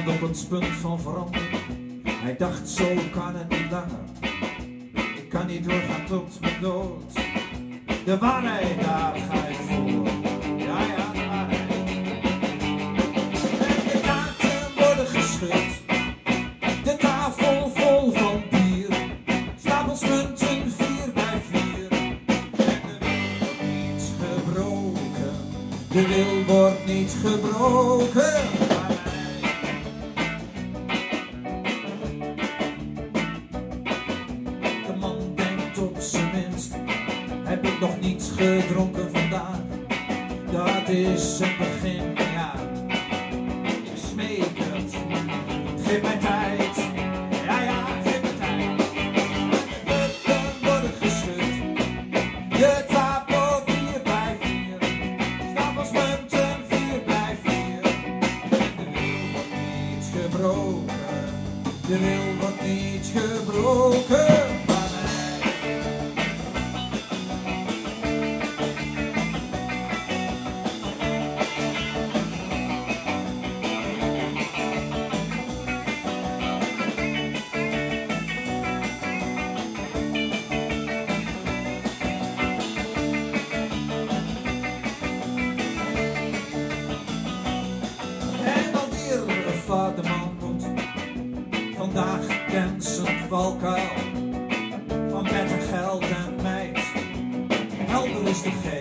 stond op het punt van veranderen. Hij dacht, zo kan het niet langer. Ik kan niet doorgaan tot mijn dood. De waarheid, daar ga ik voor. Ja, ja, de waarheid. En de kaarten worden geschud. De tafel vol van bier. Stapels munten 4 bij 4. En de wil wordt niet gebroken. De wil wordt niet gebroken. De man denkt op zijn minst. Heb ik nog niets gedronken vandaag? Dat is het begin, ja. Ik smeek het. Geef mij tijd. Ja, ja, geef mij tijd. De punten worden geschud. De tafel 4 bij 4. Stapels munten 4 bij 4. En de wil wordt niet gebroken. De wil wordt niet gebroken. De man moet vandaag kent zijn valkuil van met en geld en meid. Helder is de